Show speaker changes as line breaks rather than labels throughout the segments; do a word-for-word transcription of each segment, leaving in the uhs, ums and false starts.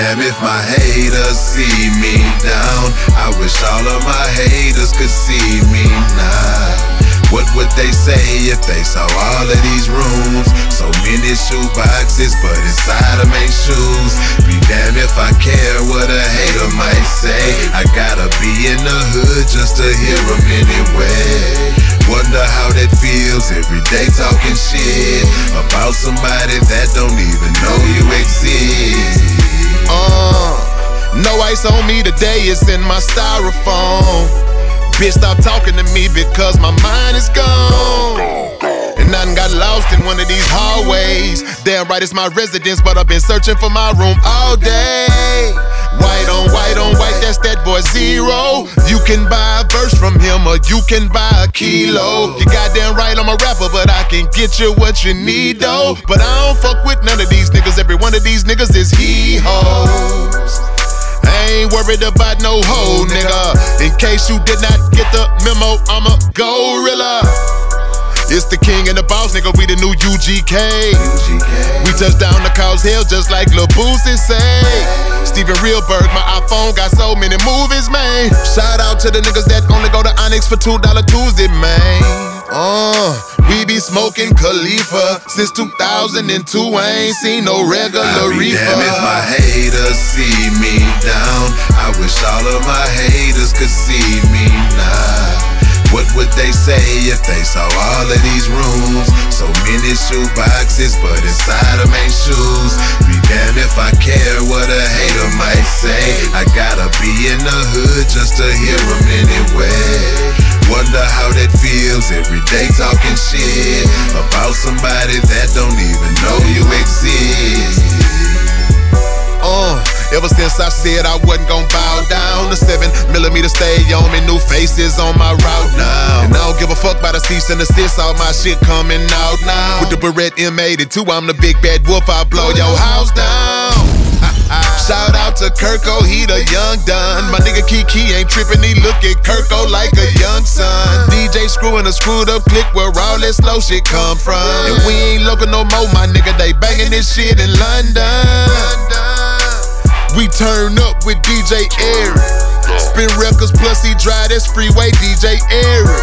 damned if my haters see me down. I wish all of my haters could see me now. What would they say if they saw all of these rooms? So many shoe boxes, but inside them ain't shoes. Be damned if I care what a hater might say. I gotta be in the hood just to hear them anyway. Wonder how that feels every day talking shit about somebody that don't even know you exist.
Uh, no ice on me today, it's in my styrofoam. Bitch, stop talking to me because my mind is gone. And I done got lost in one of these hallways. Damn right, it's my residence, but I've been searching for my room all day. White on white on white, that's that boy Zero. You can buy a verse from him or you can buy a kilo. You goddamn right, I'm a rapper, but I can get you what you need though. But I don't fuck with none of these niggas. Every one of these niggas is he-hoes. I ain't worried about no hoe, nigga. In case you did not get the memo, I'm a gorilla. It's the king and the boss, nigga, we the new U G K. We touch down to cause hell just like Lil Boosie say. Steven Spielberg, my iPhone got so many movies, man. Shout out to the niggas that only go to Onyx for two dollar Tuesday, man. Uh, we be smoking Khalifa since two thousand two. I ain't seen no regular
I be
reefer.
damned if my haters see me down. I wish all of my haters could see me now. What would they say if they saw all of these rooms? So many shoe boxes, but inside them ain't shoes. Be damned if I care what a hater might say. I gotta be in the hood just to hear them anyway. Wonder how that feels every day talking shit about somebody that don't even know you exist. Uh, ever since I said I wasn't gon' bow down, the seven millimeter stay on me, new faces on my route now. And I don't give a fuck about a cease and desist, all my shit coming out now. With the Barrett M eighty-two, I'm the big bad wolf, I blow your house down. Shout out to Kirko, he the young dun. My nigga Kiki ain't trippin', he look at Kirko like a young son. D J screwing a screwed up click where all that slow shit come from. And we ain't local no more, my nigga, they banging this shit in London. We turn up with D J Eric. Spin records plus he drive, that's freeway D J Eric.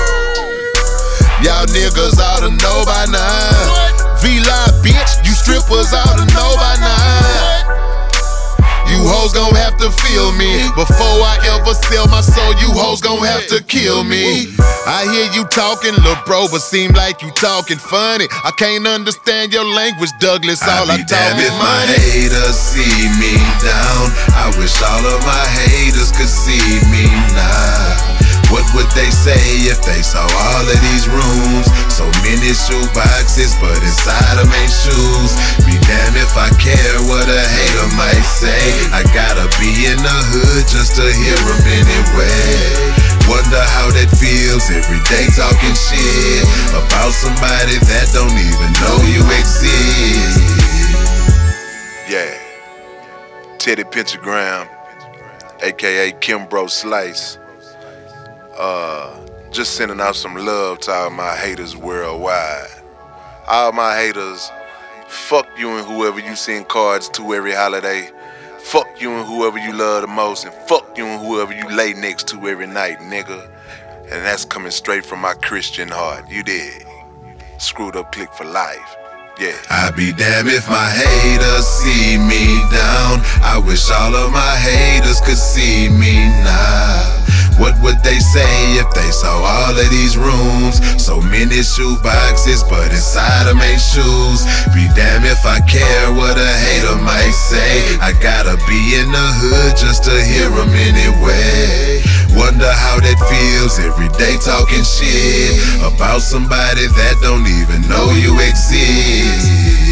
Y'all niggas oughta know by now. V-Live bitch, you strippers oughta know by now. You hoes gon' have to feel me before I ever sell my soul. You hoes gon' have to kill me. I hear you talking, lil' bro, but seem like you talking funny. I can't understand your language, Douglas. All I, I talk is if
money.
My haters see me down. I wish all of my haters could see me now. What would they say if they saw all of these rooms? So many shoe boxes, but inside them ain't shoes. Be damned if I care what a hater might say. I gotta be in the hood just to hear them anyway. Wonder how that feels every day talking shit about somebody that don't even know you exist.
Yeah, Teddy Pentagram, aka Kimbro Slice. Uh, just sending out some love to all my haters worldwide. All my haters, fuck you and whoever you send cards to every holiday. Fuck you and whoever you love the most, and fuck you and whoever you lay next to every night, nigga. And that's coming straight from my Christian heart. You did. Screwed up click for life. Yeah.
I be damned if my haters see me down. I wish all of my haters could see me now. What would they say if they saw all of these rooms? So many shoe boxes, but inside them ain't shoes. Be damned if I care what a hater might say. I gotta be in the hood just to hear them anyway. Wonder how that feels every day talking shit about somebody that don't even know you exist.